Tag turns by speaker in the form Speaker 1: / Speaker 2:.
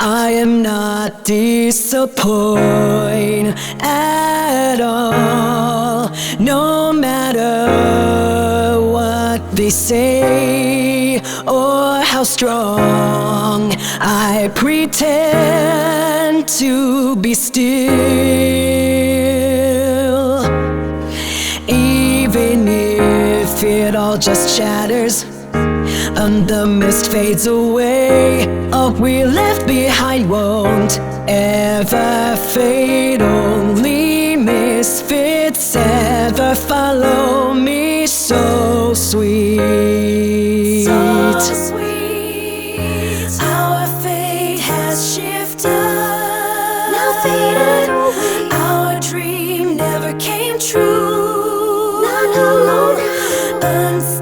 Speaker 1: I am not disappointed at all, no matter what they say or how strong I pretend to be still. Even if it all just shatters and the mist fades away, all we left behind won't ever fade. Only misfits ever follow me. So sweet,
Speaker 2: so sweet. Our fate has shifted, now faded away. Our dream never came true, not alone.